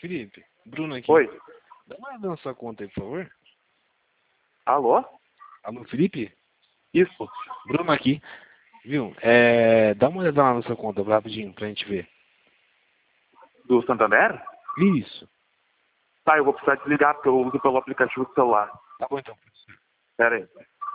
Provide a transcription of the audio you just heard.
Felipe, Bruno aqui. Oi. Dá uma olhada na sua conta aí, por favor. Alô? Alô, Felipe? Isso. Bruno aqui. Viu? Dá uma olhada lá na sua conta, rapidinho, pra gente ver. Do Santander? Isso. Tá, eu vou precisar desligar porque eu uso pelo aplicativo do celular. Tá bom então. Pera aí.